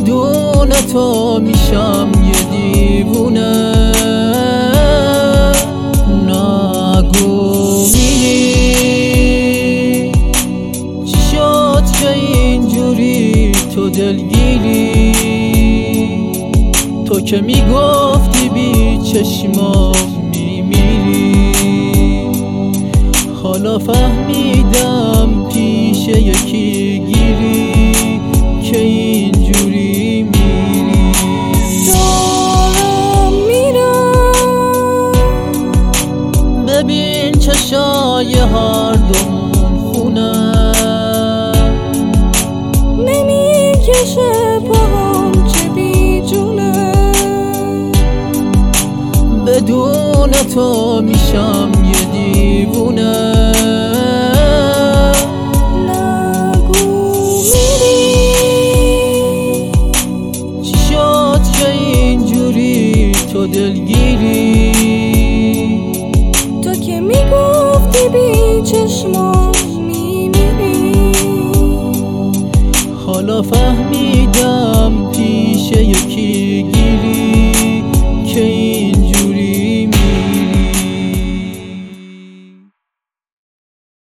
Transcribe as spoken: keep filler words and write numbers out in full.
بدون تو میشم یه دیوونه. نگو میری چی شد که اینجوری تو دلگیری؟ تو که میگفتی بی چشما میمیری، حالا فهمیدم پیش یکی گیری که اینجوری میری. دارم میرم، ببین چشای هر دومون خونه، نمیکشه پاهم چه بی جونه. بدون تو میشم یه دیوونه. نگو میری چی شد که اینجوری تو دلگیری؟ تو که میگفتی بی چشما میمیری، حالا فهمیدم